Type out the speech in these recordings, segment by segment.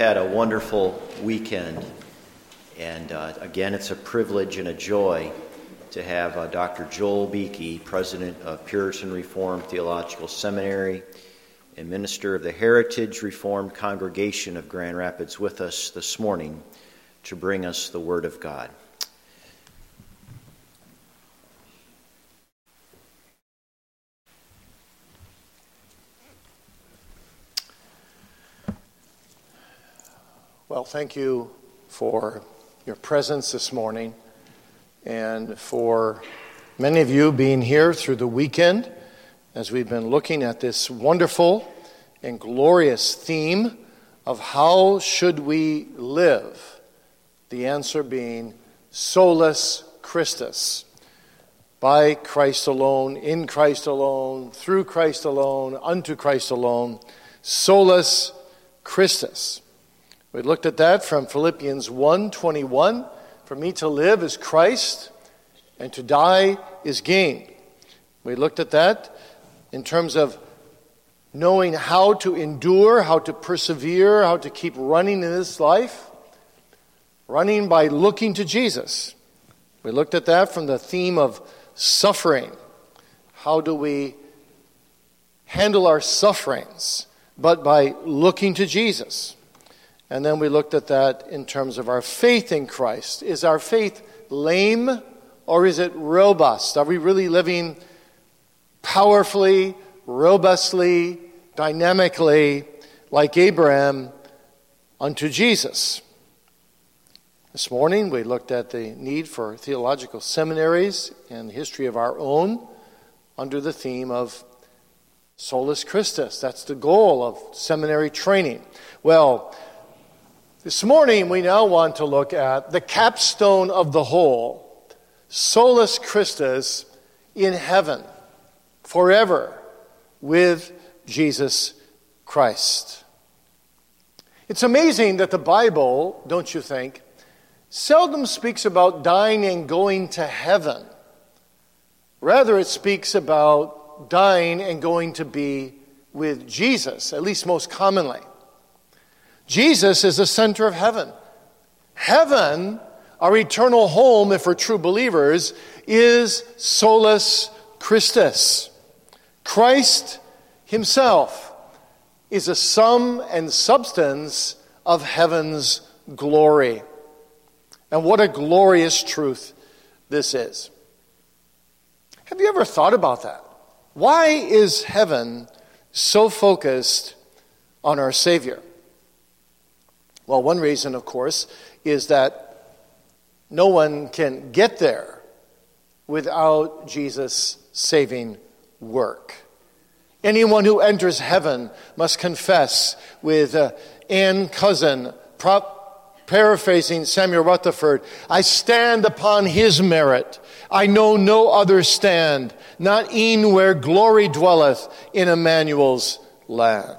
had a wonderful weekend, and again, it's a privilege and a joy to have Dr. Joel Beeke, president of Puritan Reformed Theological Seminary and minister of the Heritage Reformed Congregation of Grand Rapids, with us this morning to bring us the Word of God. Well, thank you for your presence this morning and for many of you being here through the weekend as we've been looking at this wonderful and glorious theme of how should we live, the answer being solus Christus, by Christ alone, in Christ alone, through Christ alone, unto Christ alone, solus Christus. We looked at that from Philippians 1:21. For me to live is Christ, and to die is gain. We looked at that in terms of knowing how to endure, how to persevere, how to keep running in this life. Running by looking to Jesus. We looked at that from the theme of suffering. How do we handle our sufferings? But by looking to Jesus. And then we looked at that in terms of our faith in Christ. Is our faith lame or is it robust? Are we really living powerfully, robustly, dynamically, like Abraham, unto Jesus? This morning we looked at the need for theological seminaries and the history of our own under the theme of solus Christus. That's the goal of seminary training. Well, this morning, we now want to look at the capstone of the whole, solus Christus in heaven, forever, with Jesus Christ. It's amazing that the Bible, don't you think, seldom speaks about dying and going to heaven. Rather, it speaks about dying and going to be with Jesus, at least most commonly. Jesus is the center of heaven. Heaven, our eternal home, if we're true believers, is solus Christus. Christ himself is a sum and substance of heaven's glory. And what a glorious truth this is. Have you ever thought about that? Why is heaven so focused on our Savior? Well, one reason, of course, is that no one can get there without Jesus' saving work. Anyone who enters heaven must confess with Ann Cousin, paraphrasing Samuel Rutherford, I stand upon his merit. I know no other stand, not e'en where glory dwelleth in Emmanuel's land.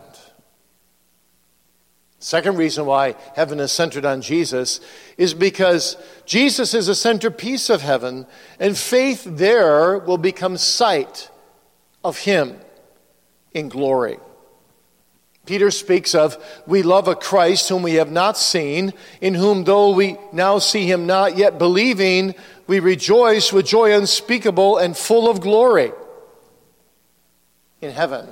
Second reason why heaven is centered on Jesus is because Jesus is the centerpiece of heaven, and faith there will become sight of him in glory. Peter speaks of, we love a Christ whom we have not seen, in whom though we now see him not, yet believing, we rejoice with joy unspeakable and full of glory. In heaven,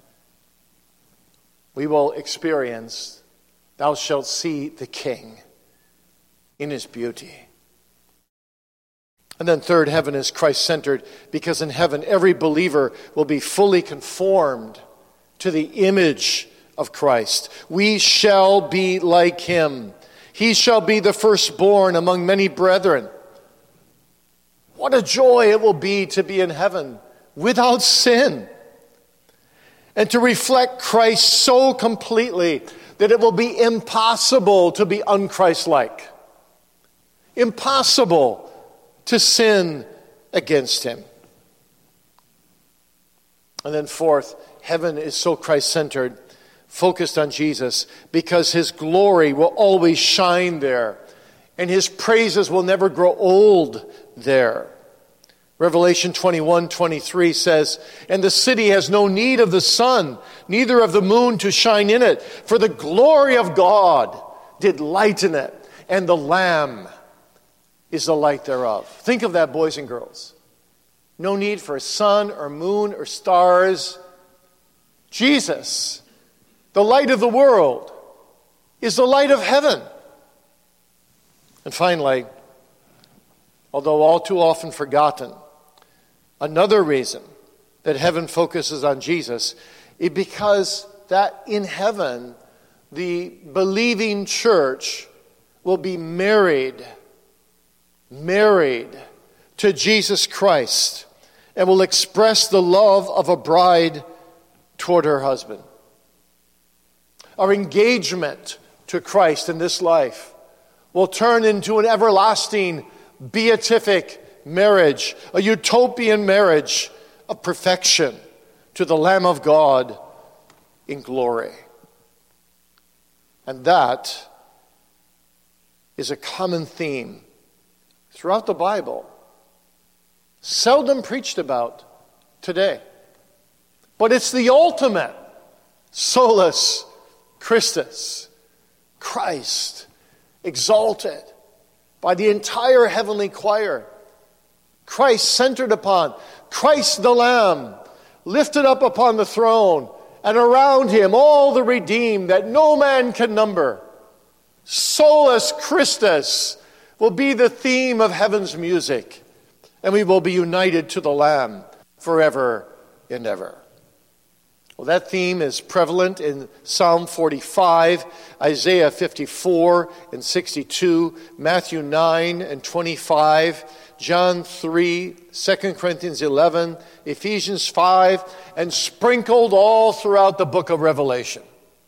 we will experience, thou shalt see the King in his beauty. And then third, heaven is Christ-centered because in heaven every believer will be fully conformed to the image of Christ. We shall be like him. He shall be the firstborn among many brethren. What a joy it will be to be in heaven without sin and to reflect Christ so completely that it will be impossible to be un-Christ-like. Impossible to sin against him. And then fourth, heaven is so Christ-centered, focused on Jesus, because his glory will always shine there, and his praises will never grow old there. Revelation 21:23 says, "And the city has no need of the sun, neither of the moon to shine in it, for the glory of God did lighten it, and the Lamb is the light thereof." Think of that, boys and girls. No need for sun or moon or stars. Jesus, the light of the world, is the light of heaven. And finally, although all too often forgotten, another reason that heaven focuses on Jesus is because that in heaven, the believing church will be married to Jesus Christ and will express the love of a bride toward her husband. Our engagement to Christ in this life will turn into an everlasting beatific marriage, a utopian marriage of perfection to the Lamb of God in glory. And that is a common theme throughout the Bible, seldom preached about today. But it's the ultimate solus Christus, Christ, exalted by the entire heavenly choir. Christ centered upon, Christ the Lamb, lifted up upon the throne, and around him all the redeemed that no man can number. Solus Christus will be the theme of heaven's music, and we will be united to the Lamb forever and ever. Well, that theme is prevalent in Psalm 45, Isaiah 54 and 62, Matthew 9 and 25, John 3, 2 Corinthians 11, Ephesians 5, and sprinkled all throughout the book of Revelation.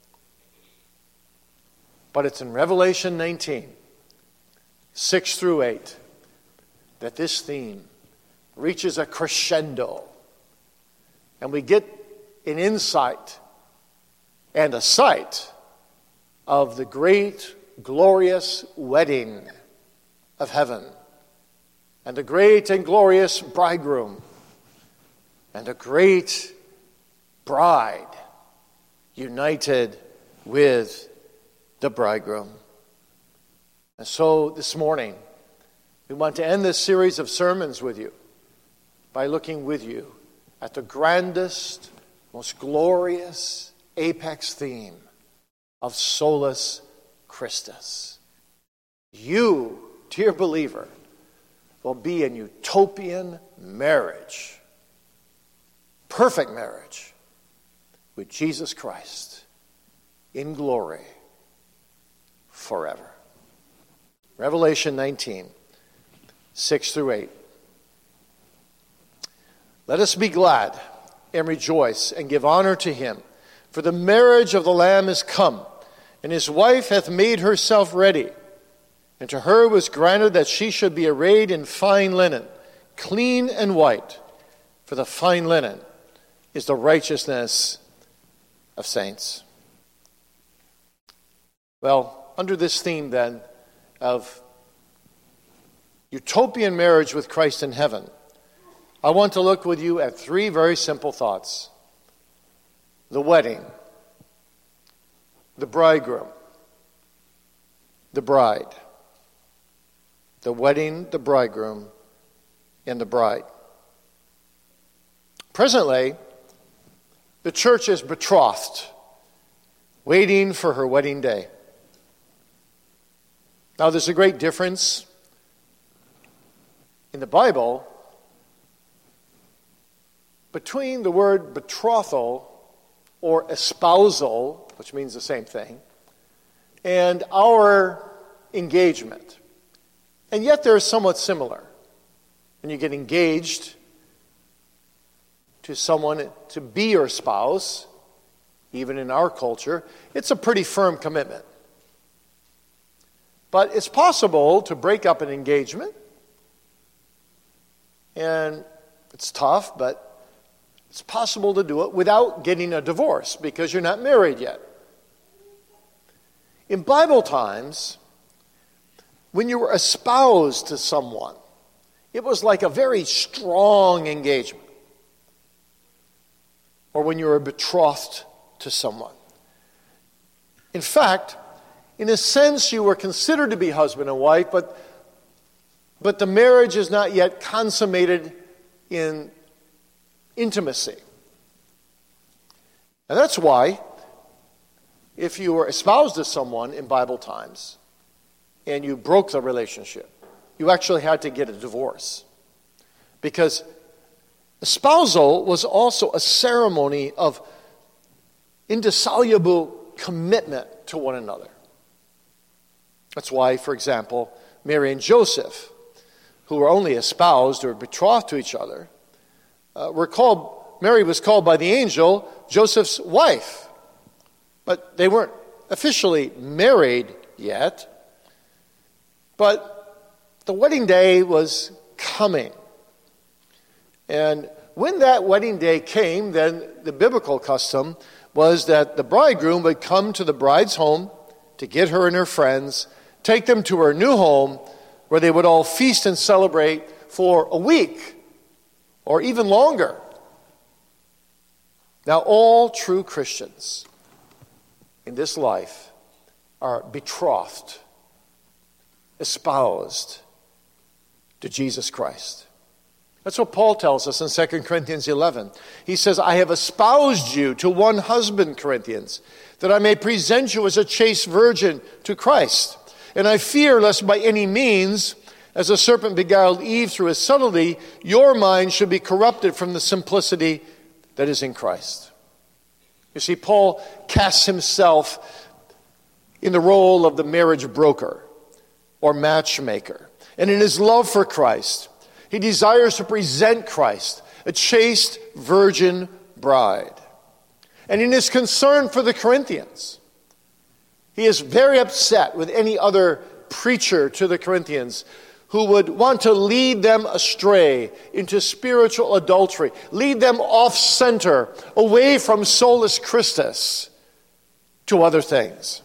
But it's in Revelation 19, 6 through 8, that this theme reaches a crescendo, and we get an insight and a sight of the great, glorious wedding of heaven, and a great and glorious bridegroom, and a great bride united with the bridegroom. And so this morning, we want to end this series of sermons with you by looking with you at the grandest, most glorious apex theme of Solus Christus. You, dear believer, will be in utopian marriage, perfect marriage with Jesus Christ in glory forever. Revelation 19, 6 through 8. Let us be glad and rejoice and give honor to him, for the marriage of the Lamb is come, and his wife hath made herself ready. And to her was granted that she should be arrayed in fine linen, clean and white, for the fine linen is the righteousness of saints. Well, under this theme then of utopian marriage with Christ in heaven, I want to look with you at three very simple thoughts. The wedding, the bridegroom, the bride. The wedding, the bridegroom, and the bride. Presently, the church is betrothed, waiting for her wedding day. Now, there's a great difference in the Bible between the word betrothal or espousal, which means the same thing, and our engagement. And yet they're somewhat similar. When you get engaged to someone to be your spouse, even in our culture, it's a pretty firm commitment. But it's possible to break up an engagement, and it's tough, but it's possible to do it without getting a divorce because you're not married yet. In Bible times, when you were espoused to someone, it was like a very strong engagement. Or when you were betrothed to someone. In fact, in a sense, you were considered to be husband and wife, but the marriage is not yet consummated in intimacy. And that's why, if you were espoused to someone in Bible times and you broke the relationship, you actually had to get a divorce. Because espousal was also a ceremony of indissoluble commitment to one another. That's why, for example, Mary and Joseph, who were only espoused or betrothed to each other, Mary was called by the angel Joseph's wife. But they weren't officially married yet. But the wedding day was coming. And when that wedding day came, then the biblical custom was that the bridegroom would come to the bride's home to get her and her friends, take them to her new home, where they would all feast and celebrate for a week or even longer. Now, all true Christians in this life are betrothed, espoused to Jesus Christ. That's what Paul tells us in 2 Corinthians 11. He says, I have espoused you to one husband, Corinthians, that I may present you as a chaste virgin to Christ. And I fear lest by any means, as the serpent beguiled Eve through his subtlety, your mind should be corrupted from the simplicity that is in Christ. You see, Paul casts himself in the role of the marriage broker or matchmaker. And in his love for Christ, he desires to present Christ, a chaste virgin bride. And in his concern for the Corinthians, he is very upset with any other preacher to the Corinthians who would want to lead them astray into spiritual adultery, lead them off center, away from solus Christus to other things.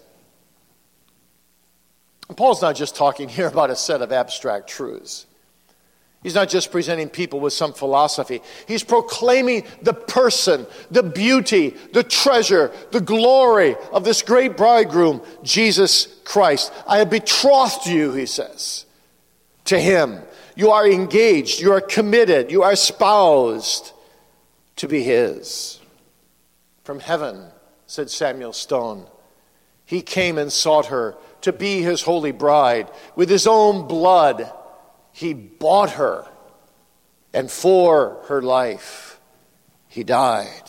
And Paul's not just talking here about a set of abstract truths. He's not just presenting people with some philosophy. He's proclaiming the person, the beauty, the treasure, the glory of this great bridegroom, Jesus Christ. I have betrothed you, he says, to him. You are engaged, you are committed, you are espoused to be his. From heaven, said Samuel Stone, he came and sought her to be his holy bride. With his own blood, he bought her, and for her life, he died.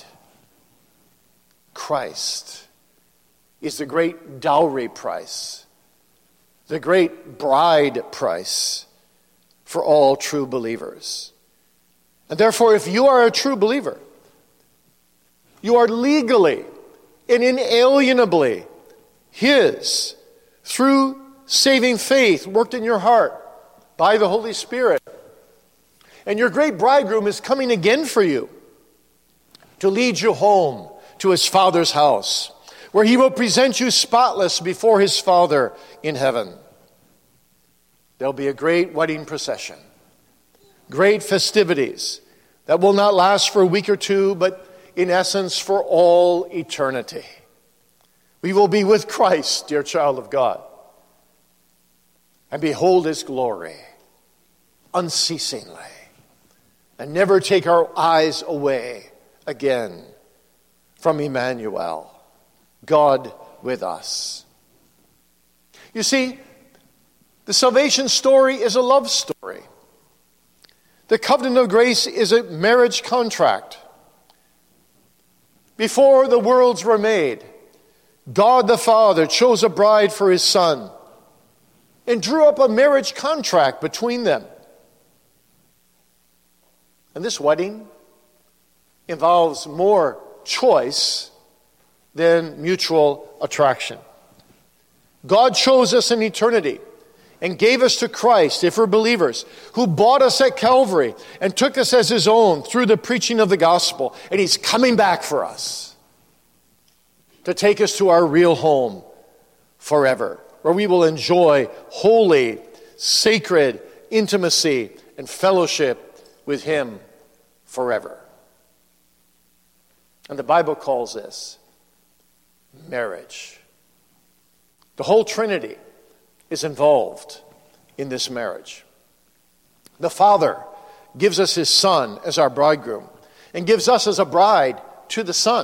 Christ is the great dowry price, the great bride price for all true believers. And therefore, if you are a true believer, you are legally and inalienably his through saving faith worked in your heart by the Holy Spirit. And your great bridegroom is coming again for you to lead you home to his Father's house, where he will present you spotless before his Father in heaven. There'll be a great wedding procession, great festivities that will not last for a week or two, but in essence for all eternity. We will be with Christ, dear child of God, and behold his glory unceasingly, and never take our eyes away again from Emmanuel, God with us. You see, the salvation story is a love story. The covenant of grace is a marriage contract. Before the worlds were made, God the Father chose a bride for his Son and drew up a marriage contract between them. And this wedding involves more choice than mutual attraction. God chose us in eternity and gave us to Christ, if we're believers, who bought us at Calvary and took us as his own through the preaching of the gospel. And he's coming back for us to take us to our real home forever, where we will enjoy holy, sacred intimacy and fellowship with him forever. And the Bible calls this marriage. The whole Trinity is involved in this marriage. The Father gives us his Son as our bridegroom and gives us as a bride to the Son.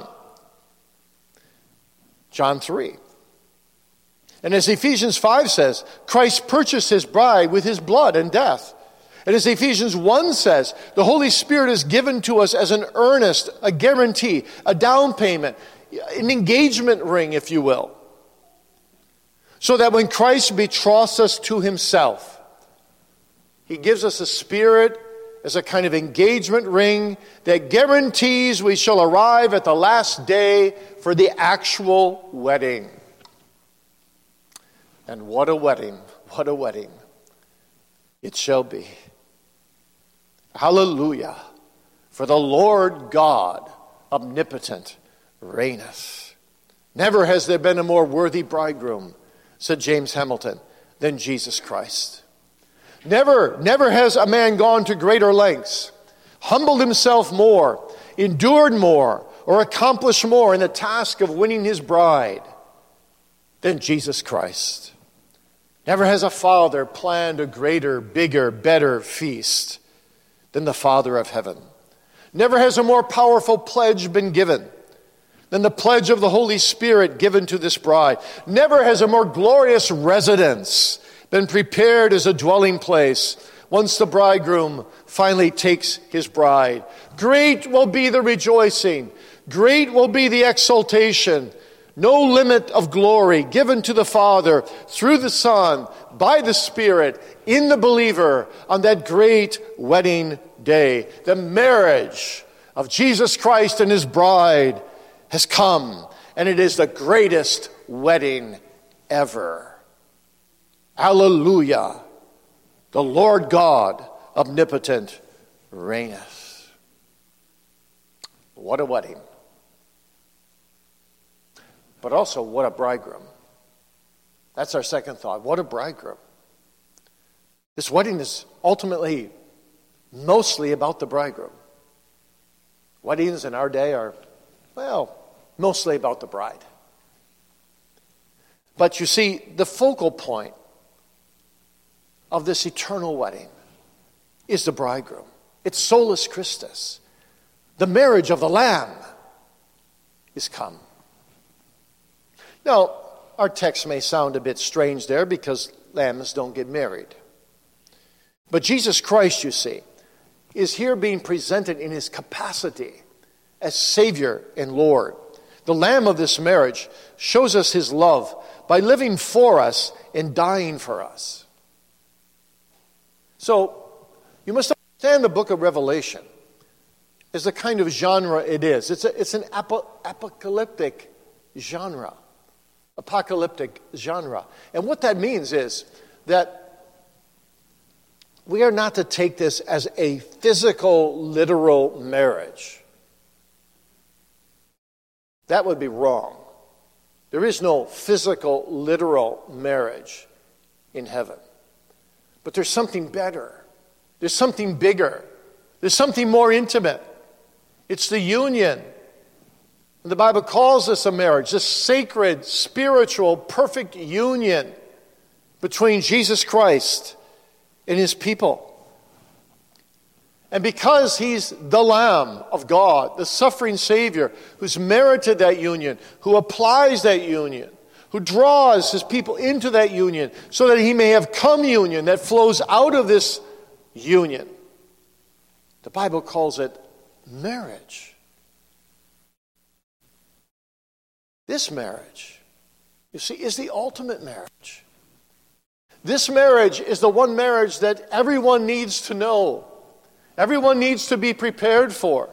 John 3. And as Ephesians 5 says, Christ purchased his bride with his blood and death. And as Ephesians 1 says, the Holy Spirit is given to us as an earnest, a guarantee, a down payment, an engagement ring, if you will. So that when Christ betroths us to himself, he gives us a Spirit as a kind of engagement ring that guarantees we shall arrive at the last day for the actual wedding. And what a wedding it shall be. Hallelujah. For the Lord God omnipotent reigneth. Never has there been a more worthy bridegroom, said James Hamilton, than Jesus Christ. Never has a man gone to greater lengths, humbled himself more, endured more, or accomplished more in the task of winning his bride than Jesus Christ. Never has a father planned a greater, bigger, better feast than the Father of heaven. Never has a more powerful pledge been given than the pledge of the Holy Spirit given to this bride. Never has a more glorious residence been prepared as a dwelling place once the bridegroom finally takes his bride. Great will be the rejoicing. Great will be the exultation. No limit of glory given to the Father through the Son by the Spirit in the believer on that great wedding day. The marriage of Jesus Christ and his bride has come, and it is the greatest wedding ever. Hallelujah. The Lord God omnipotent reigneth. What a wedding. But also, what a bridegroom. That's our second thought. What a bridegroom. This wedding is ultimately mostly about the bridegroom. Weddings in our day are, mostly about the bride. But you see, the focal point of this eternal wedding is the bridegroom. It's solus Christus. The marriage of the Lamb is come. Now, our text may sound a bit strange there because lambs don't get married. But Jesus Christ, you see, is here being presented in his capacity as Savior and Lord. The Lamb of this marriage shows us his love by living for us and dying for us. So, you must understand the book of Revelation as the kind of genre it is. It's an apocalyptic genre. Apocalyptic genre. And what that means is that we are not to take this as a physical, literal marriage. That would be wrong. There is no physical, literal marriage in heaven. But there's something better. There's something bigger. There's something more intimate. It's the union. And the Bible calls this a marriage, this sacred, spiritual, perfect union between Jesus Christ and his people. And because he's the Lamb of God, the suffering Savior, who's merited that union, who applies that union, who draws his people into that union so that he may have communion that flows out of this union. The Bible calls it marriage. This marriage, you see, is the ultimate marriage. This marriage is the one marriage that everyone needs to know. Everyone needs to be prepared for.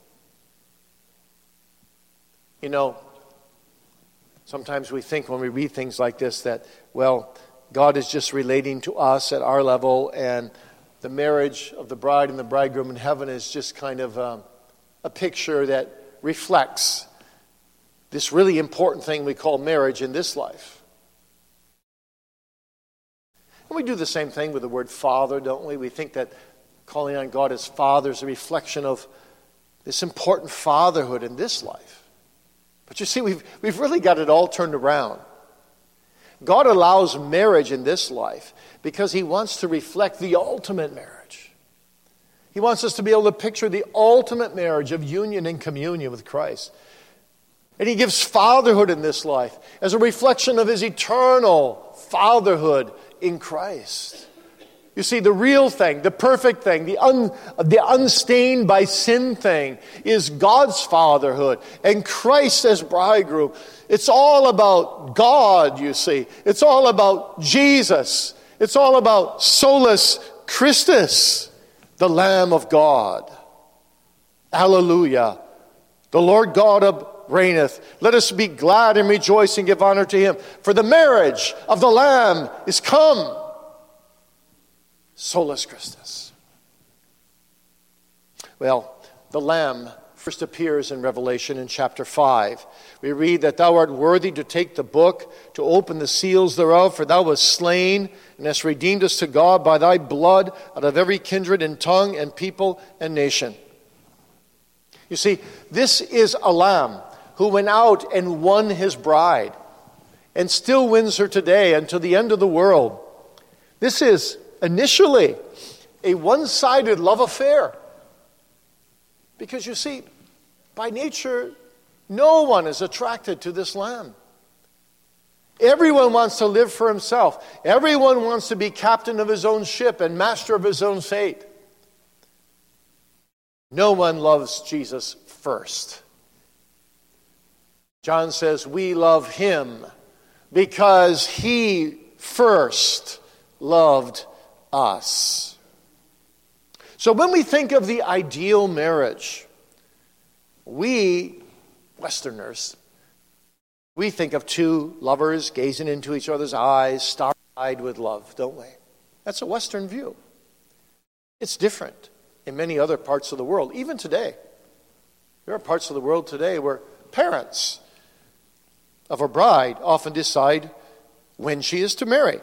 You know, sometimes we think when we read things like this that, God is just relating to us at our level, and the marriage of the bride and the bridegroom in heaven is just kind of a picture that reflects this really important thing we call marriage in this life. And we do the same thing with the word father, don't we? We think that calling on God as Father is a reflection of this important fatherhood in this life. But you see, we've really got it all turned around. God allows marriage in this life because He wants to reflect the ultimate marriage. He wants us to be able to picture the ultimate marriage of union and communion with Christ. And He gives fatherhood in this life as a reflection of His eternal fatherhood in Christ. You see, the real thing, the perfect thing, the unstained by sin thing is God's fatherhood and Christ as bridegroom. It's all about God, you see. It's all about Jesus. It's all about Solus Christus, the Lamb of God. Hallelujah. The Lord God reigneth. Let us be glad and rejoice and give honor to Him. For the marriage of the Lamb is come. Solus Christus. Well, the Lamb first appears in Revelation in chapter 5. We read that thou art worthy to take the book, to open the seals thereof, for thou wast slain, and hast redeemed us to God by thy blood out of every kindred and tongue and people and nation. You see, this is a Lamb who went out and won His bride, and still wins her today until the end of the world. This is initially a one-sided love affair. Because you see, by nature, no one is attracted to this Lamb. Everyone wants to live for himself. Everyone wants to be captain of his own ship and master of his own fate. No one loves Jesus first. John says, we love Him because He first loved us. So when we think of the ideal marriage, we, Westerners, we think of two lovers gazing into each other's eyes, star-eyed with love, don't we? That's a Western view. It's different in many other parts of the world, even today. There are parts of the world today where parents of a bride often decide when she is to marry.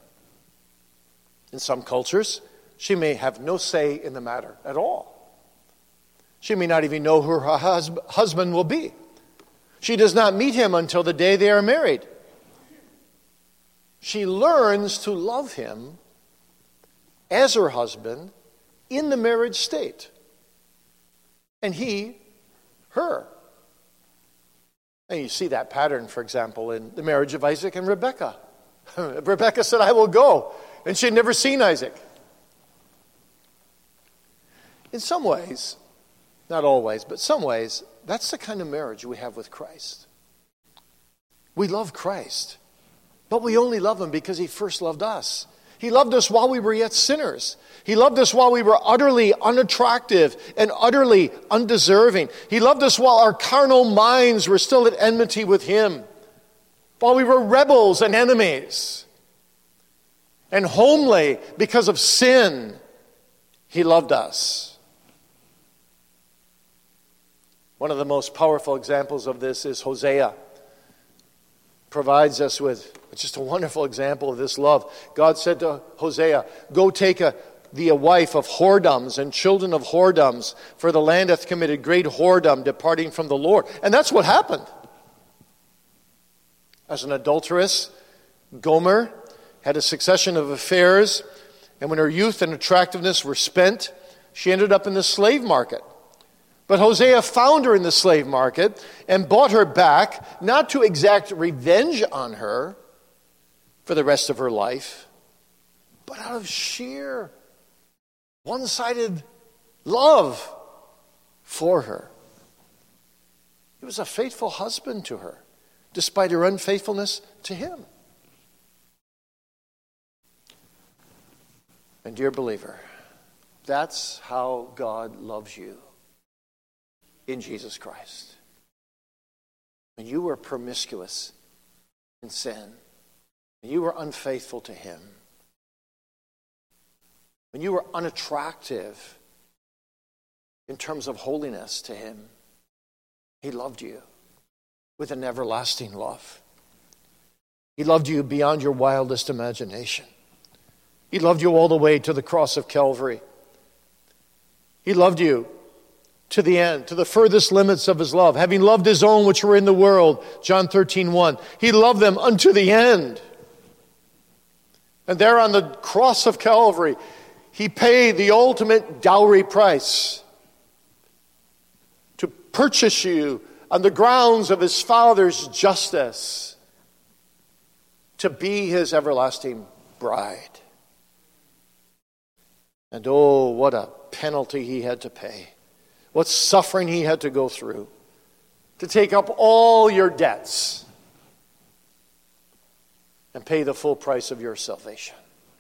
In some cultures, she may have no say in the matter at all. She may not even know who her husband will be. She does not meet him until the day they are married. She learns to love him as her husband in the marriage state. And he, her. And you see that pattern, for example, in the marriage of Isaac and Rebekah. Rebekah said, I will go. And she had never seen Isaac. In some ways, not always, but some ways, that's the kind of marriage we have with Christ. We love Christ, but we only love Him because He first loved us. He loved us while we were yet sinners. He loved us while we were utterly unattractive and utterly undeserving. He loved us while our carnal minds were still at enmity with Him, while we were rebels and enemies. And homely because of sin, He loved us. One of the most powerful examples of this is Hosea. Provides us with just a wonderful example of this love. God said to Hosea, go take thee a wife of whoredoms and children of whoredoms, for the land hath committed great whoredom, departing from the Lord. And that's what happened. As an adulteress, Gomer had a succession of affairs, and when her youth and attractiveness were spent, she ended up in the slave market. But Hosea found her in the slave market and bought her back, not to exact revenge on her for the rest of her life, but out of sheer one-sided love for her. He was a faithful husband to her, despite her unfaithfulness to him. And dear believer, that's how God loves you. In Jesus Christ. When you were promiscuous in sin, when you were unfaithful to Him, when you were unattractive in terms of holiness to Him, He loved you with an everlasting love. He loved you beyond your wildest imagination. He loved you all the way to the cross of Calvary. He loved you to the end, to the furthest limits of his love. Having loved his own which were in the world, John 13:1. He loved them unto the end. And there on the cross of Calvary, he paid the ultimate dowry price to purchase you on the grounds of his Father's justice to be his everlasting bride. And oh, what a penalty he had to pay. What suffering he had to go through to take up all your debts and pay the full price of your salvation.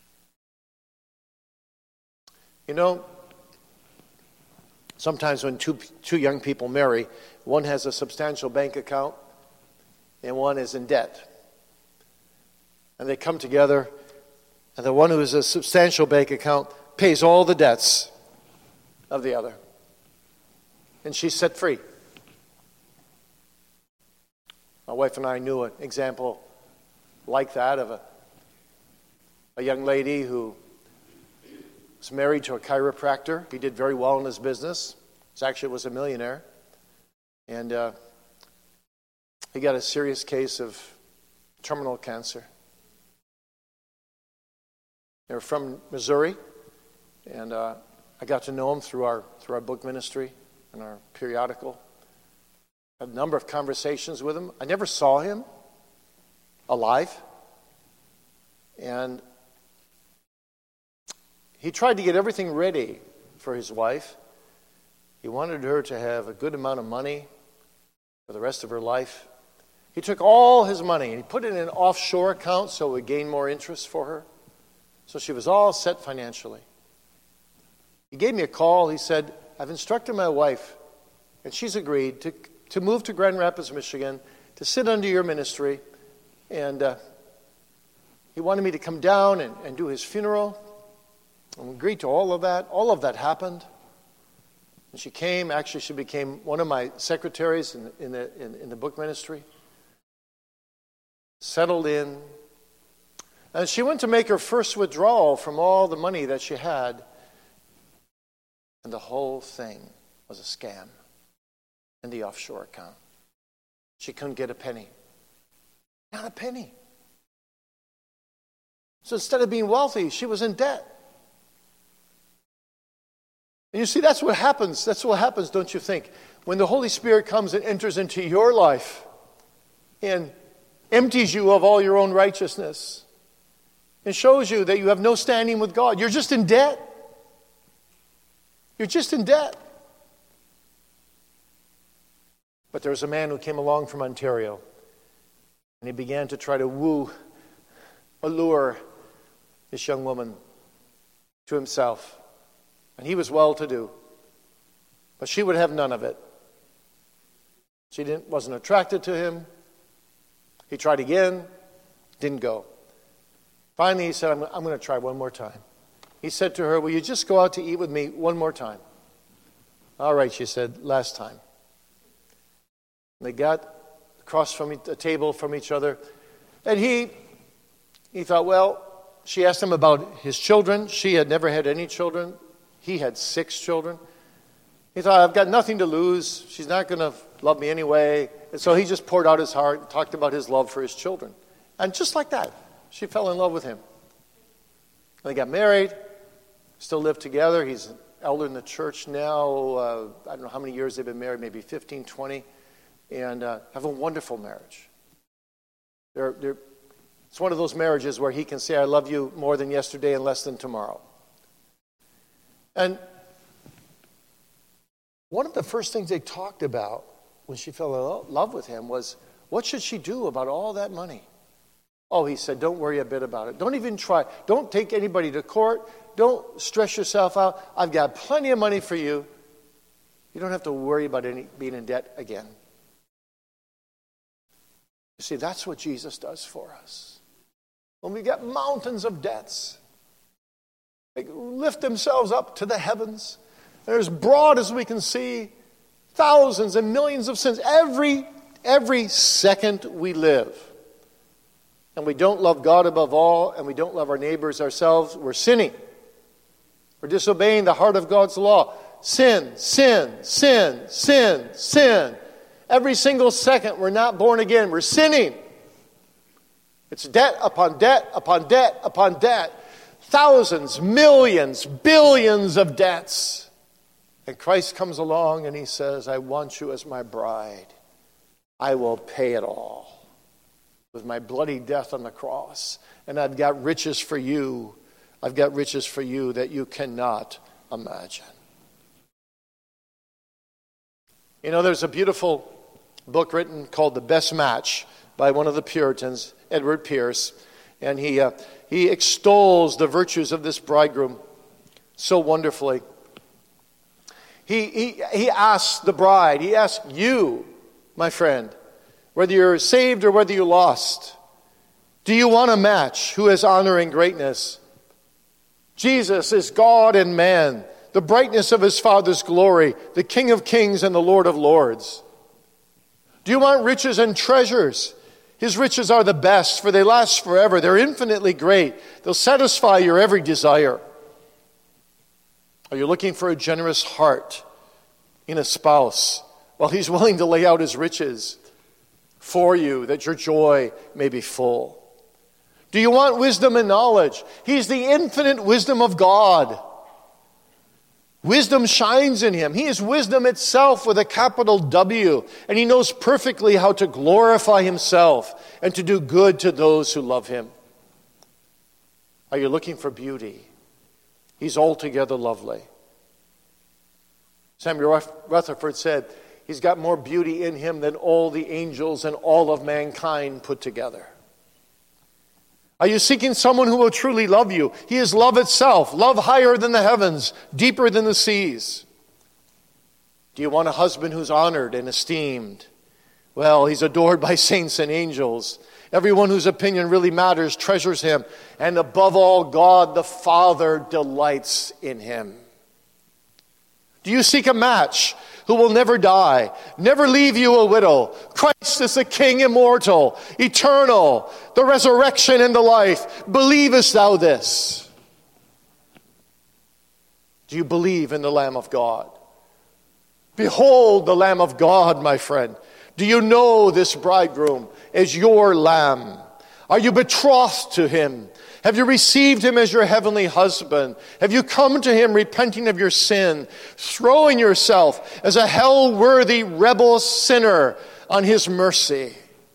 You know, sometimes when two young people marry, one has a substantial bank account and one is in debt. And they come together, and the one who has a substantial bank account pays all the debts of the other. And she's set free. My wife and I knew an example like that of a young lady who was married to a chiropractor. He did very well in his business. He actually was a millionaire. And he got a serious case of terminal cancer. They were from Missouri, and I got to know him through our book ministry and our periodical. Had a number of conversations with him. I never saw him alive. And he tried to get everything ready for his wife. He wanted her to have a good amount of money for the rest of her life. He took all his money and he put it in an offshore account so it would gain more interest for her. So she was all set financially. He gave me a call. He said, I've instructed my wife, and she's agreed to move to Grand Rapids, Michigan, to sit under your ministry. And he wanted me to come down and do his funeral. And we agreed to all of that. All of that happened. And she came. Actually, she became one of my secretaries in the book ministry. Settled in. And she went to make her first withdrawal from all the money that she had. And the whole thing was a scam in the offshore account. She couldn't get a penny. Not a penny. So instead of being wealthy, she was in debt. And you see, that's what happens. That's what happens, don't you think? When the Holy Spirit comes and enters into your life and empties you of all your own righteousness and shows you that you have no standing with God. You're just in debt. You're just in debt. But there was a man who came along from Ontario, and he began to try to allure this young woman to himself. And he was well-to-do, but she would have none of it. She wasn't attracted to him. He tried again, didn't go. Finally, he said, I'm going to try one more time. He said to her, will you just go out to eat with me one more time? All right, she said, last time. And they got across from a table from each other. And he thought, well, she asked him about his children. She had never had any children. He had 6 children. He thought, I've got nothing to lose. She's not going to love me anyway. And so he just poured out his heart and talked about his love for his children. And just like that, she fell in love with him. And they got married, still live together. He's an elder in the church now. I don't know how many years they've been married, maybe 15, 20. And have a wonderful marriage. It's one of those marriages where he can say, I love you more than yesterday and less than tomorrow. And one of the first things they talked about when she fell in love with him was, what should she do about all that money? Oh, he said, don't worry a bit about it. Don't even try. Don't take anybody to court. Don't stress yourself out. I've got plenty of money for you. You don't have to worry about being in debt again. You see, that's what Jesus does for us. When we get mountains of debts, they lift themselves up to the heavens. They're as broad as we can see. Thousands and millions of sins. Every second we live. And we don't love God above all, and we don't love our neighbors ourselves, we're sinning. We're disobeying the heart of God's law. Sin, sin, sin, sin, sin. Every single second we're not born again. We're sinning. It's debt upon debt upon debt upon debt. Thousands, millions, billions of debts. And Christ comes along and he says, I want you as my bride. I will pay it all with my bloody death on the cross. And I've got riches for you. I've got riches for you that you cannot imagine. You know, there's a beautiful book written called The Best Match by one of the Puritans, Edward Pierce. And he extols the virtues of this bridegroom so wonderfully. He asks the bride, he asks you, my friend, whether you're saved or whether you're lost, do you want a match who has honor and greatness? Jesus is God and man, the brightness of his Father's glory, the King of kings and the Lord of lords. Do you want riches and treasures? His riches are the best, for they last forever. They're infinitely great. They'll satisfy your every desire. Are you looking for a generous heart in a spouse? Well, he's willing to lay out his riches for you, that your joy may be full. Do you want wisdom and knowledge? He's the infinite wisdom of God. Wisdom shines in him. He is wisdom itself with a capital W. And he knows perfectly how to glorify himself and to do good to those who love him. Are you looking for beauty? He's altogether lovely. Samuel Rutherford said, he's got more beauty in him than all the angels and all of mankind put together. Are you seeking someone who will truly love you? He is love itself, love higher than the heavens, deeper than the seas. Do you want a husband who's honored and esteemed? Well, he's adored by saints and angels. Everyone whose opinion really matters treasures him. And above all, God the Father delights in him. Do you seek a match who will never die, never leave you a widow? Christ is the King immortal, eternal, the resurrection and the life. Believest thou this? Do you believe in the Lamb of God? Behold the Lamb of God, my friend. Do you know this bridegroom as your Lamb? Are you betrothed to him? Have you received him as your heavenly husband? Have you come to him repenting of your sin, throwing yourself as a hell-worthy rebel sinner on his mercy?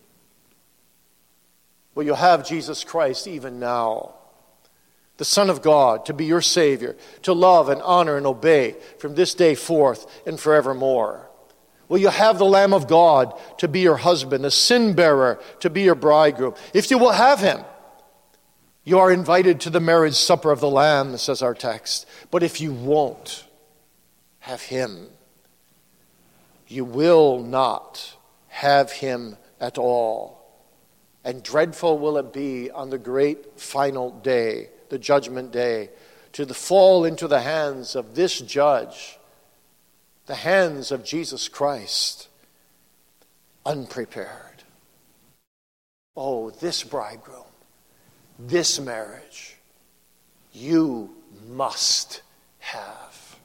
Will you have Jesus Christ even now, the Son of God, to be your Savior, to love and honor and obey from this day forth and forevermore? Will you have the Lamb of God to be your husband, the sin-bearer to be your bridegroom? If you will have him, you are invited to the marriage supper of the Lamb, says our text. But if you won't have him, you will not have him at all. And dreadful will it be on the great final day, the judgment day, to fall into the hands of this judge, the hands of Jesus Christ, unprepared. Oh, this bridegroom, this marriage, you must have.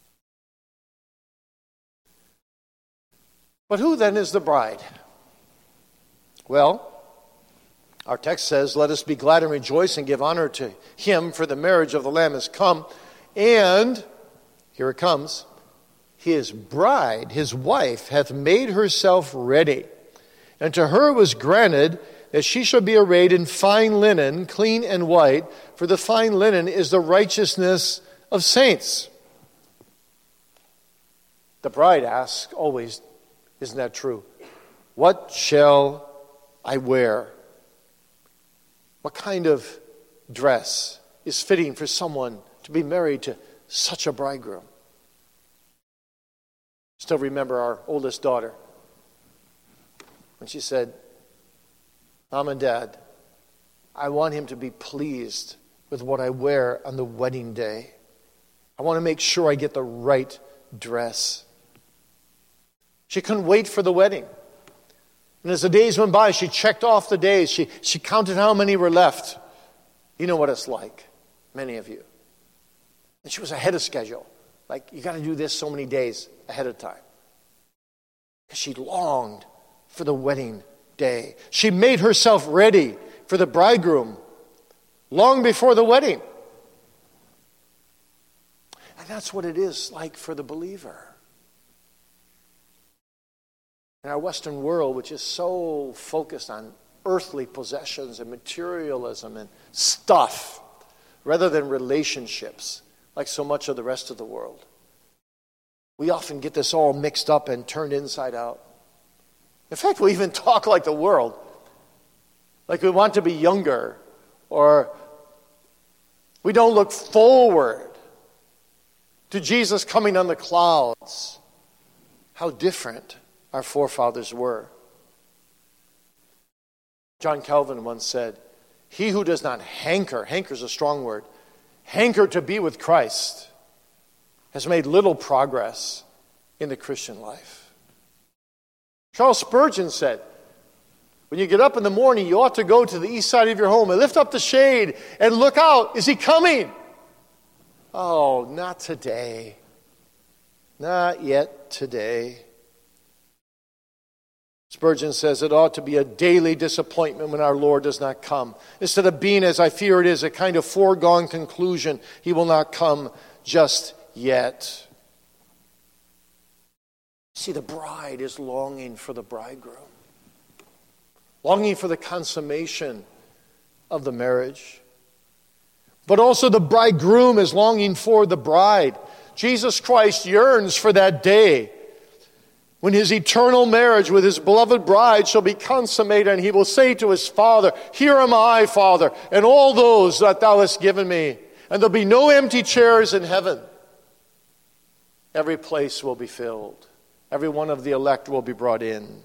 But who then is the bride? Well, our text says, let us be glad and rejoice and give honor to him, for the marriage of the Lamb has come. And, here it comes, his bride, his wife, hath made herself ready. And to her was granted that she shall be arrayed in fine linen, clean and white, for the fine linen is the righteousness of saints. The bride asks always, isn't that true? What shall I wear? What kind of dress is fitting for someone to be married to such a bridegroom? Still remember our oldest daughter when she said, Mom and Dad, I want him to be pleased with what I wear on the wedding day. I want to make sure I get the right dress. She couldn't wait for the wedding. And as the days went by, she checked off the days. She counted how many were left. You know what it's like, many of you. And she was ahead of schedule. Like, you got to do this so many days ahead of time. She longed for the wedding day. She made herself ready for the bridegroom long before the wedding. And that's what it is like for the believer. In our Western world, which is so focused on earthly possessions and materialism and stuff, rather than relationships, like so much of the rest of the world, we often get this all mixed up and turned inside out. In fact, we even talk like the world. Like we want to be younger, or we don't look forward to Jesus coming on the clouds. How different our forefathers were. John Calvin once said, "He who does not hanker is a strong word, hanker to be with Christ, has made little progress in the Christian life." Charles Spurgeon said, when you get up in the morning, you ought to go to the east side of your home and lift up the shade and look out. Is he coming? Oh, not today. Not yet today. Spurgeon says it ought to be a daily disappointment when our Lord does not come. Instead of being, as I fear it is, a kind of foregone conclusion, he will not come just yet. See, the bride is longing for the bridegroom, longing for the consummation of the marriage. But also the bridegroom is longing for the bride. Jesus Christ yearns for that day when his eternal marriage with his beloved bride shall be consummated, and he will say to his Father, "Here am I, Father, and all those that thou hast given me." And there'll be no empty chairs in heaven. Every place will be filled. Every one of the elect will be brought in.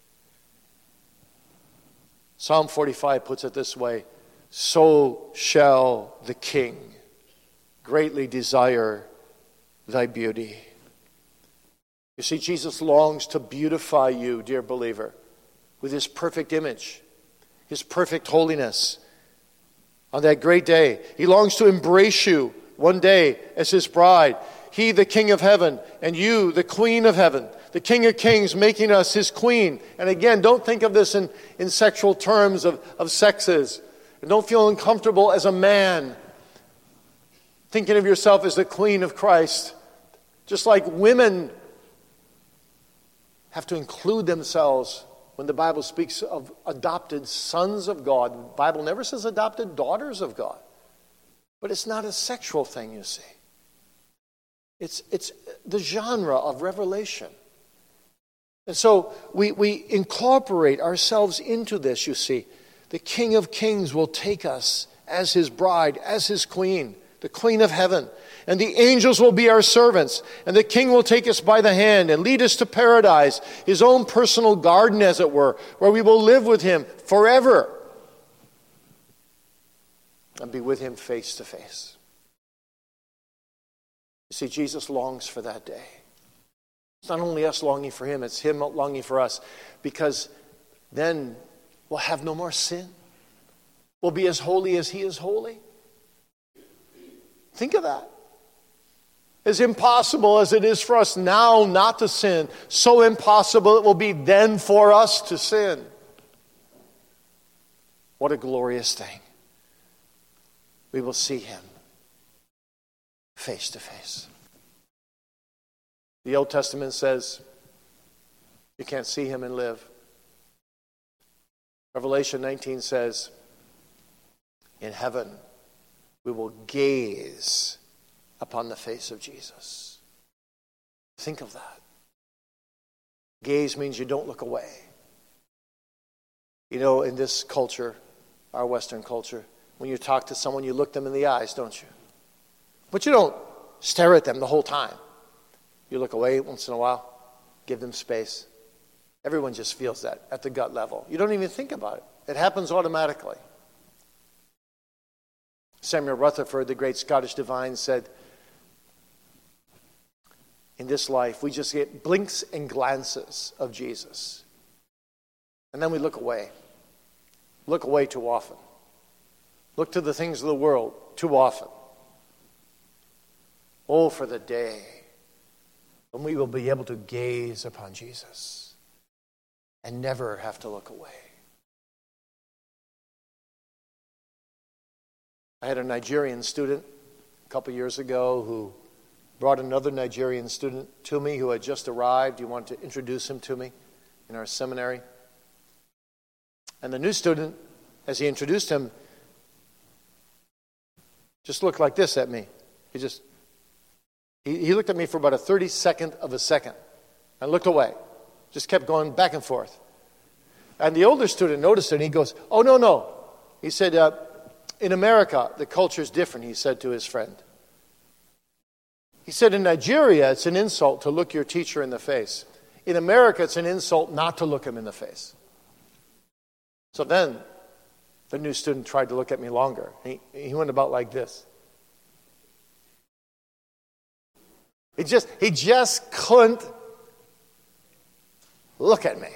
Psalm 45 puts it this way, "So shall the King greatly desire thy beauty." You see, Jesus longs to beautify you, dear believer, with his perfect image, his perfect holiness. On that great day, he longs to embrace you one day as his bride. He, the King of heaven, and you, the Queen of heaven, the King of kings, making us his queen. And again, don't think of this in sexual terms of sexes. And don't feel uncomfortable as a man thinking of yourself as the queen of Christ. Just like women have to include themselves when the Bible speaks of adopted sons of God. The Bible never says adopted daughters of God. But it's not a sexual thing, you see. It's the genre of revelation. And so we incorporate ourselves into this, you see. The King of Kings will take us as his bride, as his queen, the Queen of heaven. And the angels will be our servants. And the King will take us by the hand and lead us to paradise, his own personal garden, as it were, where we will live with him forever and be with him face to face. You see, Jesus longs for that day. It's not only us longing for him, it's him longing for us, because then we'll have no more sin. We'll be as holy as he is holy. Think of that. As impossible as it is for us now not to sin, so impossible it will be then for us to sin. What a glorious thing. We will see him face to face. The Old Testament says you can't see him and live. Revelation 19 says, in heaven we will gaze upon the face of Jesus. Think of that. Gaze means you don't look away. You know, in this culture, our Western culture, when you talk to someone, you look them in the eyes, don't you? But you don't stare at them the whole time. You look away once in a while, give them space. Everyone just feels that at the gut level. You don't even think about it. It happens automatically. Samuel Rutherford, the great Scottish divine, said, in this life, we just get blinks and glances of Jesus. And then we look away. Look away too often. Look to the things of the world too often. Oh, for the day when we will be able to gaze upon Jesus and never have to look away. I had a Nigerian student a couple years ago who brought another Nigerian student to me who had just arrived. He wanted to introduce him to me in our seminary. And the new student, as he introduced him, just looked like this at me. He looked at me for about a 32nd of a second and looked away. Just kept going back and forth. And the older student noticed it and he goes, "Oh, no." He said, "In America, the culture is different," he said to his friend. He said, "In Nigeria, it's an insult to look your teacher in the face. In America, it's an insult not to look him in the face." So then, the new student tried to look at me longer. He went about like this. He just couldn't look at me.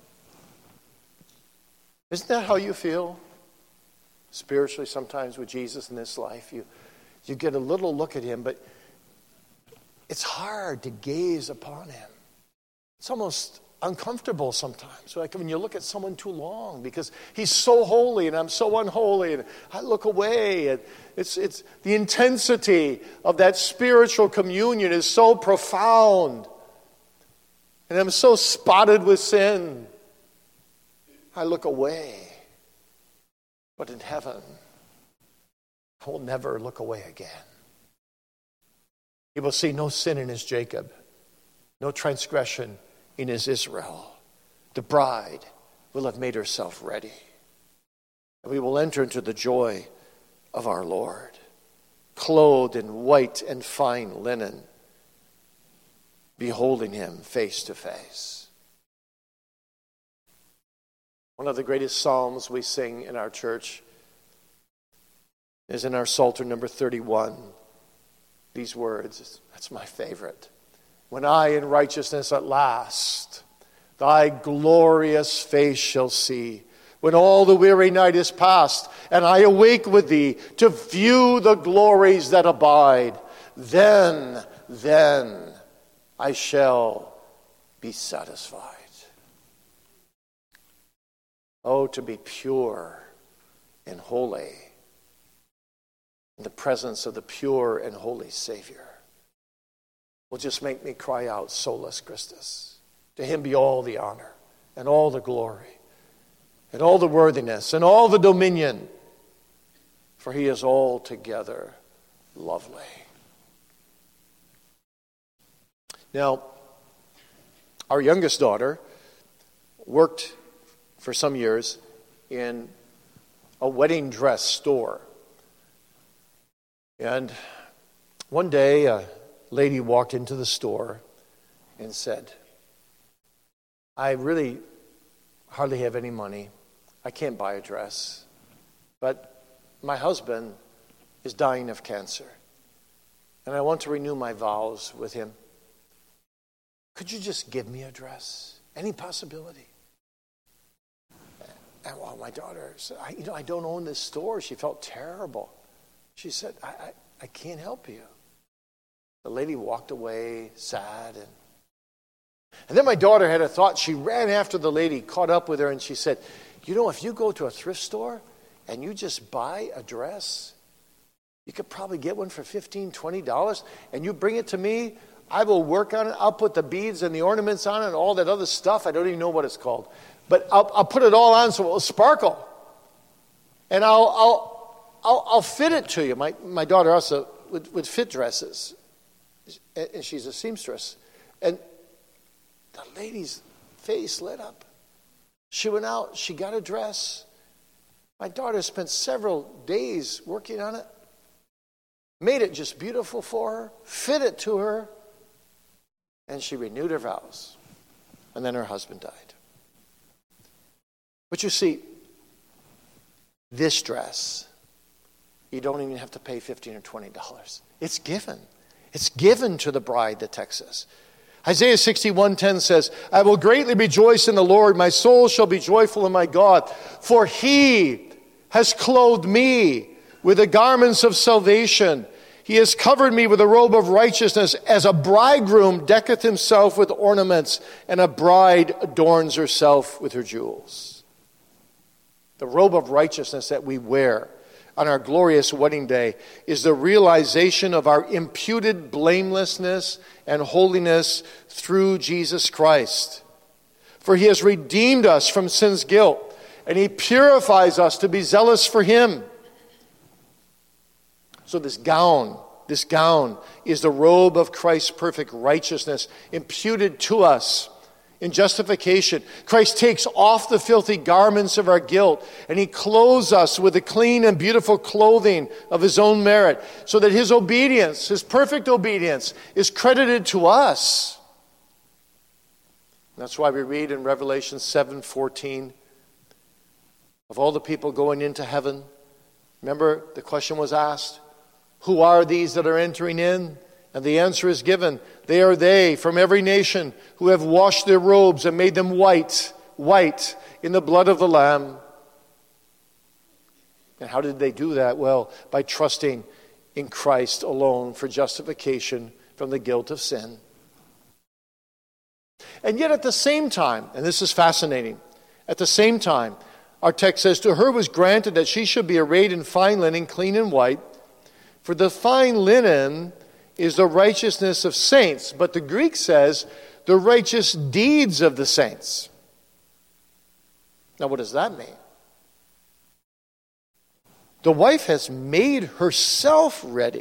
Isn't that how you feel spiritually sometimes with Jesus in this life? You get a little look at him, but it's hard to gaze upon him. It's almost uncomfortable sometimes, like when you look at someone too long, because he's so holy and I'm so unholy, and I look away, and it's the intensity of that spiritual communion is so profound, and I'm so spotted with sin. I look away. But in heaven, I will never look away again. He will see no sin in his Jacob, no transgression in his Israel. The bride will have made herself ready. And we will enter into the joy of our Lord, clothed in white and fine linen, beholding him face to face. One of the greatest psalms we sing in our church is in our Psalter number 31. These words, that's my favorite. "When I in righteousness at last thy glorious face shall see, when all the weary night is past, and I awake with thee to view the glories that abide, then I shall be satisfied." Oh, to be pure and holy in the presence of the pure and holy Savior will just make me cry out, "Solus Christus." To him be all the honor and all the glory and all the worthiness and all the dominion, for he is altogether lovely. Now, our youngest daughter worked for some years in a wedding dress store. And one day, a lady walked into the store and said, "I really hardly have any money. I can't buy a dress. But my husband is dying of cancer. And I want to renew my vows with him. Could you just give me a dress? Any possibility?" And well, my daughter said, I don't own this store. She felt terrible. She said, I can't help you. The lady walked away sad. And then my daughter had a thought. She ran after the lady, caught up with her, and she said, if you go to a thrift store and you just buy a dress, you could probably get one for $15, $20, and you bring it to me, I will work on it. I'll put the beads and the ornaments on it and all that other stuff. I don't even know what it's called. But I'll put it all on so it will sparkle. And I'll fit it to you. My daughter also would fit dresses. And she's a seamstress. And the lady's face lit up. She went out. She got a dress. My daughter spent several days working on it. Made it just beautiful for her. Fit it to her. And she renewed her vows. And then her husband died. But you see, this dress, you don't even have to pay $15 or $20. It's given. It's given to the bride that takes us. Isaiah 61:10 says, "I will greatly rejoice in the Lord. My soul shall be joyful in my God. For he has clothed me with the garments of salvation. He has covered me with a robe of righteousness, as a bridegroom decketh himself with ornaments, and a bride adorns herself with her jewels. The robe of righteousness that we wear on our glorious wedding day is the realization of our imputed blamelessness and holiness through Jesus Christ. For he has redeemed us from sin's guilt, and he purifies us to be zealous for him. So this gown is the robe of Christ's perfect righteousness imputed to us in justification. Christ takes off the filthy garments of our guilt, and he clothes us with the clean and beautiful clothing of his own merit, so that his obedience, his perfect obedience, is credited to us. That's why we read in Revelation 7:14, of all the people going into heaven, remember the question was asked, who are these that are entering in? And the answer is given. They are they from every nation who have washed their robes and made them white in the blood of the Lamb. And how did they do that? Well, by trusting in Christ alone for justification from the guilt of sin. And yet at the same time, and this is fascinating, at the same time, our text says, to her was granted that she should be arrayed in fine linen, clean and white. For the fine linen is the righteousness of saints. But the Greek says, the righteous deeds of the saints. Now what does that mean? The wife has made herself ready.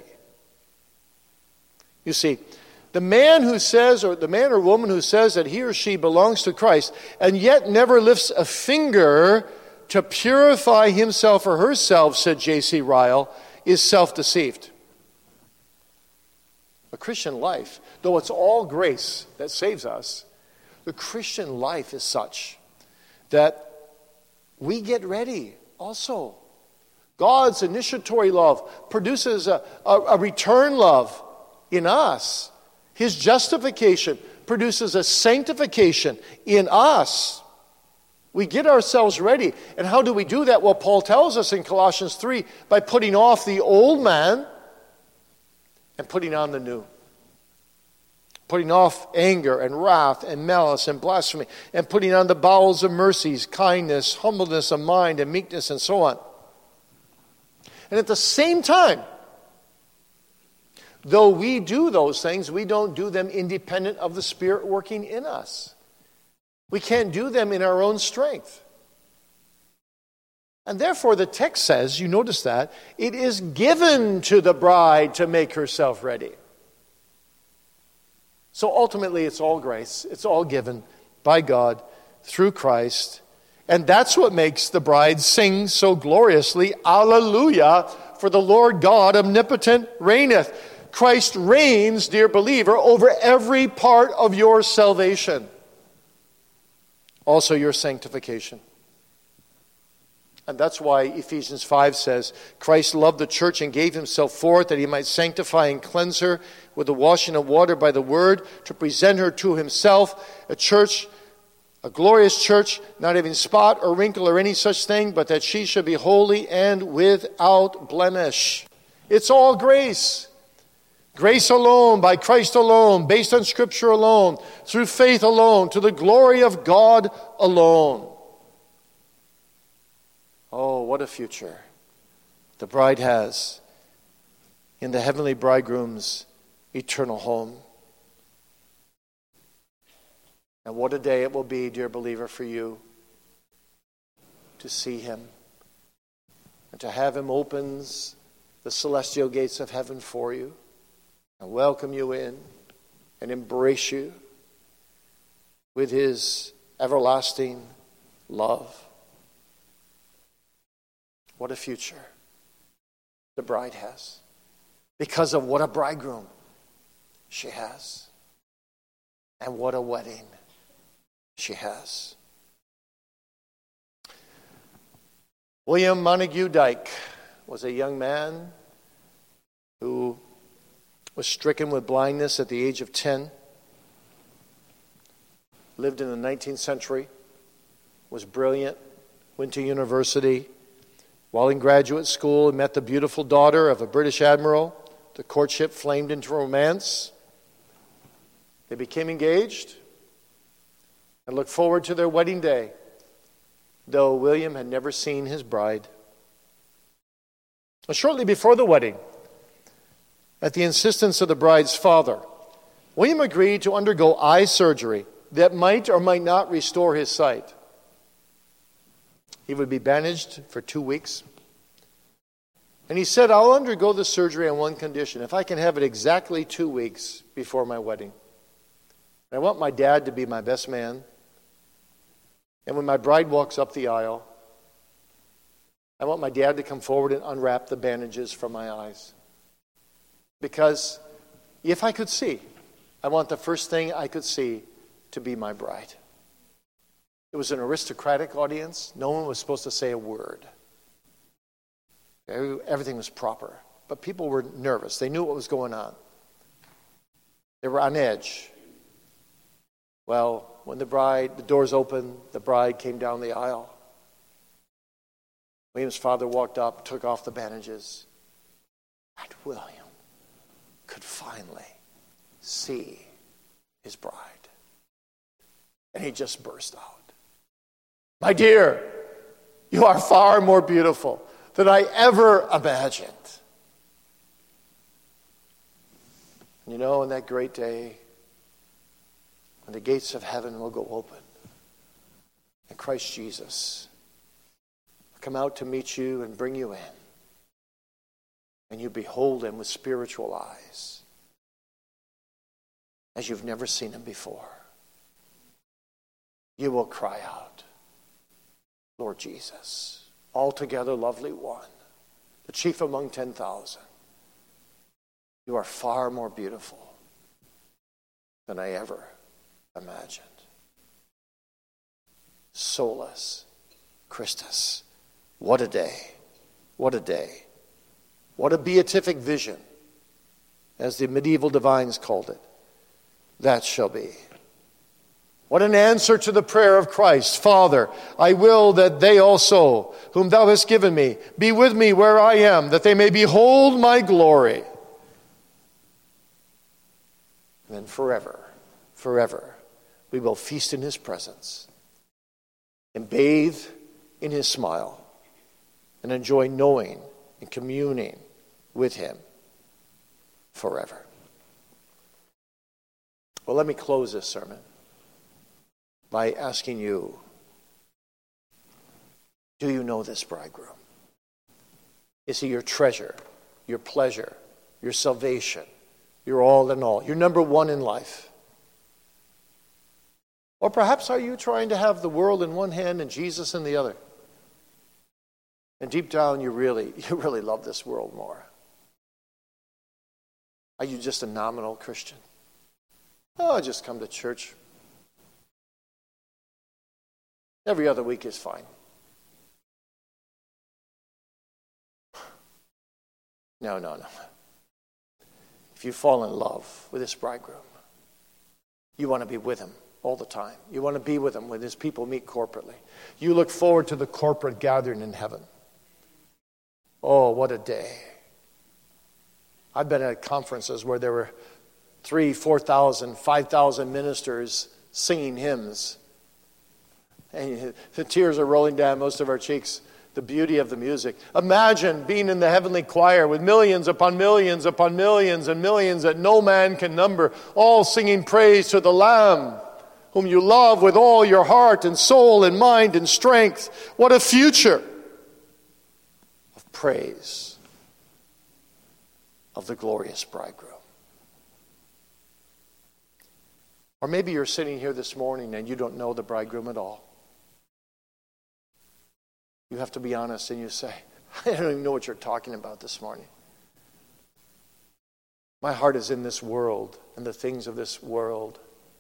You see, the man who says, or the man or woman who says that he or she belongs to Christ, and yet never lifts a finger to purify himself or herself, said J.C. Ryle, is self-deceived. A Christian life, though it's all grace that saves us, the Christian life is such that we get ready also. God's initiatory love produces a return love in us. His justification produces a sanctification in us. We get ourselves ready. And how do we do that? Well, Paul tells us in Colossians 3, by putting off the old man and putting on the new. Putting off anger and wrath and malice and blasphemy, and putting on the bowels of mercies, kindness, humbleness of mind, and meekness, and so on. And at the same time, though we do those things, we don't do them independent of the Spirit working in us. We can't do them in our own strength. And therefore the text says, you notice that, it is given to the bride to make herself ready. So ultimately it's all grace. It's all given by God through Christ. And that's what makes the bride sing so gloriously, Alleluia, for the Lord God omnipotent reigneth. Christ reigns, dear believer, over every part of your salvation. Also your sanctification. And that's why Ephesians 5 says, Christ loved the church and gave himself for it, that he might sanctify and cleanse her with the washing of water by the word, to present her to himself, a church, a glorious church, not having spot or wrinkle or any such thing, but that she should be holy and without blemish. It's all grace. Grace alone, by Christ alone, based on Scripture alone, through faith alone, to the glory of God alone. Oh, what a future the bride has in the heavenly bridegroom's eternal home. And what a day it will be, dear believer, for you to see him and to have him opens the celestial gates of heaven for you and welcome you in and embrace you with his everlasting love. What a future the bride has, because of what a bridegroom she has, and what a wedding she has. William Montague Dyke was a young man who was stricken with blindness at the age of 10, lived in the 19th century, was brilliant, went to university. While in graduate school, he met the beautiful daughter of a British admiral, The courtship flamed into romance. They became engaged and looked forward to their wedding day, though William had never seen his bride. Shortly before the wedding, at the insistence of the bride's father, William agreed to undergo eye surgery that might or might not restore his sight. He would be bandaged for 2 weeks. And he said, I'll undergo the surgery on one condition, if I can have it exactly 2 weeks before my wedding. I want my dad to be my best man. And when my bride walks up the aisle, I want my dad to come forward and unwrap the bandages from my eyes. Because if I could see, I want the first thing I could see to be my bride. It was an aristocratic audience. No one was supposed to say a word. Everything was proper. But people were nervous. They knew what was going on. They were on edge. Well, when the doors opened, the bride came down the aisle. William's father walked up, took off the bandages, and William could finally see his bride. And he just burst out. My dear, you are far more beautiful than I ever imagined. You know, on that great day, when the gates of heaven will go open, and Christ Jesus will come out to meet you and bring you in, and you behold him with spiritual eyes, as you've never seen him before, you will cry out, Lord Jesus, altogether lovely one, the chief among 10,000, you are far more beautiful than I ever imagined. Solus Christus. What a day. What a day. What a beatific vision, as the medieval divines called it. That shall be. What an answer to the prayer of Christ. Father, I will that they also, whom thou hast given me, be with me where I am, that they may behold my glory. And then forever, forever, we will feast in his presence and bathe in his smile and enjoy knowing and communing with him forever. Well, let me close this sermon by asking you, do you know this bridegroom? Is he your treasure, your pleasure, your salvation, your all in all, your number one in life? Or perhaps are you trying to have the world in one hand and Jesus in the other? And deep down you really love this world more. Are you just a nominal Christian? Oh, I just come to church. Every other week is fine. No. If you fall in love with this bridegroom, you want to be with him all the time. You want to be with him when his people meet corporately. You look forward to the corporate gathering in heaven. Oh, what a day. I've been at conferences where there were 3,000, 4,000, 5,000 ministers singing hymns. And the tears are rolling down most of our cheeks. The beauty of the music. Imagine being in the heavenly choir with millions upon millions upon millions and millions that no man can number, all singing praise to the Lamb, whom you love with all your heart and soul and mind and strength. What a future of praise of the glorious bridegroom. Or maybe you're sitting here this morning and you don't know the bridegroom at all. You have to be honest and you say, I don't even know what you're talking about this morning. My heart is in this world and the things of this world.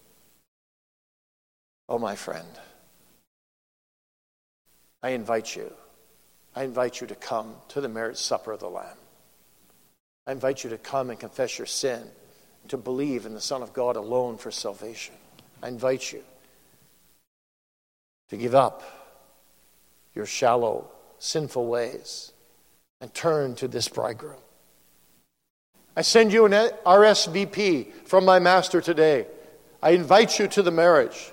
Oh, my friend, I invite you to come to the marriage supper of the Lamb. I invite you to come and confess your sin, to believe in the Son of God alone for salvation. I invite you to give up your shallow, sinful ways and turn to this bridegroom. I send you an RSVP from my master today. I invite you to the marriage.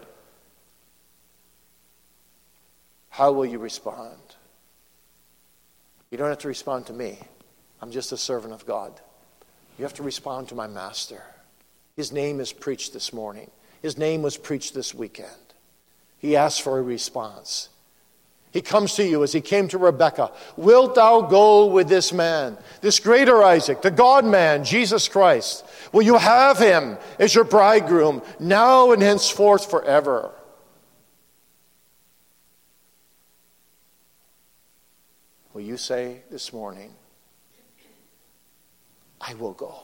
How will you respond? You don't have to respond to me. I'm just a servant of God. You have to respond to my master. His name is preached this morning. His name was preached this weekend. He asks for a response. He comes to you as he came to Rebekah. Wilt thou go with this man, this greater Isaac, the God-man, Jesus Christ? Will you have him as your bridegroom now and henceforth forever? Will you say this morning, I will go.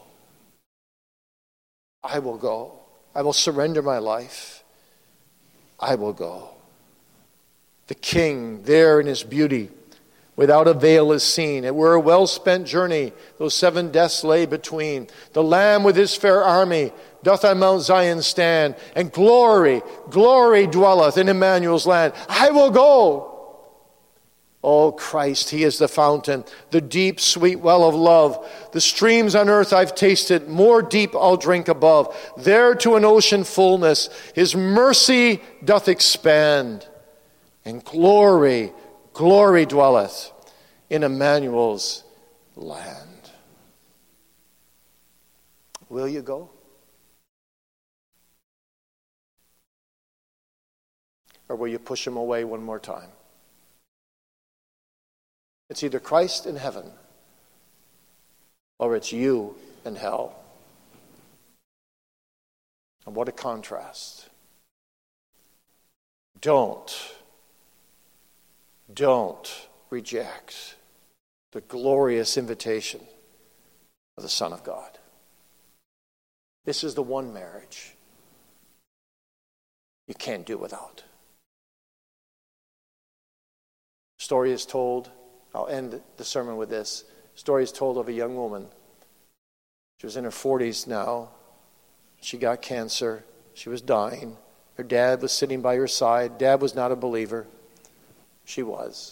I will go. I will surrender my life. I will go. The King there in his beauty, without a veil is seen. It were a well-spent journey, those 7 deaths lay between. The Lamb with his fair army doth on Mount Zion stand, and glory, glory dwelleth in Emmanuel's land. I will go. Oh, Christ, he is the fountain, the deep, sweet well of love. The streams on earth I've tasted, more deep I'll drink above. There to an ocean fullness, his mercy doth expand. And glory, glory dwelleth in Emmanuel's land. Will you go? Or will you push him away one more time? It's either Christ in heaven or it's you in hell. And what a contrast. Don't reject the glorious invitation of the Son of God. This is the one marriage you can't do without. Story is told, I'll end the sermon with this. Story is told of a young woman. She was in her 40s now. She got cancer. She was dying. Her dad was sitting by her side. Dad was not a believer. She was.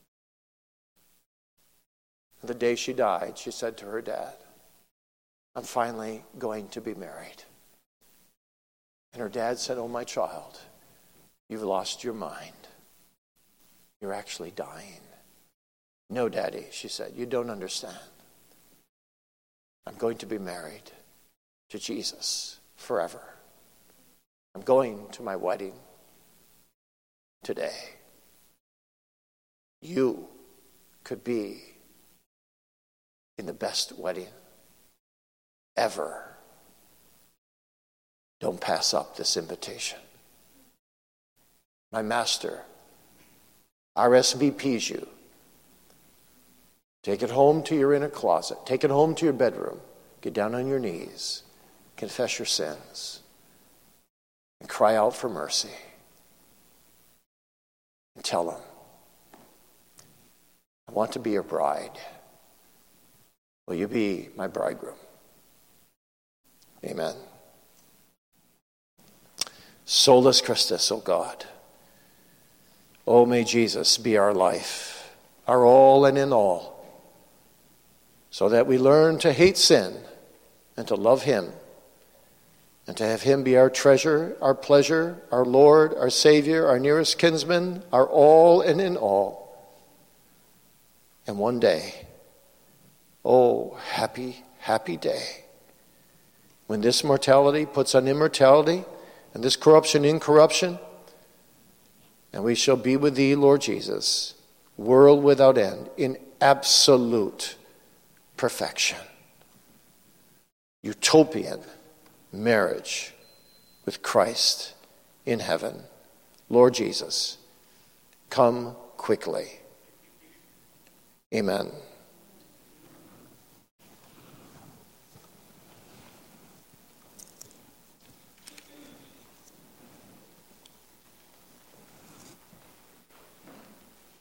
The day she died, she said to her dad, I'm finally going to be married. And her dad said, oh, my child, you've lost your mind. You're actually dying. No, Daddy, she said, you don't understand. I'm going to be married to Jesus forever. I'm going to my wedding today. You could be in the best wedding ever. Don't pass up this invitation. My master RSVPs you. Take it home to your inner closet. Take it home to your bedroom. Get down on your knees. Confess your sins. And cry out for mercy. And tell him, I want to be your bride. Will you be my bridegroom? Amen. Solus Christus, O God. Oh, may Jesus be our life, our all and in all, so that we learn to hate sin and to love him, and to have him be our treasure, our pleasure, our Lord, our Savior, our nearest kinsman, our all and in all. And one day, oh, happy, happy day, when this mortality puts on immortality, and this corruption incorruption, and we shall be with thee, Lord Jesus, world without end, in absolute perfection. Utopian marriage with Christ in heaven. Lord Jesus, come quickly. Amen.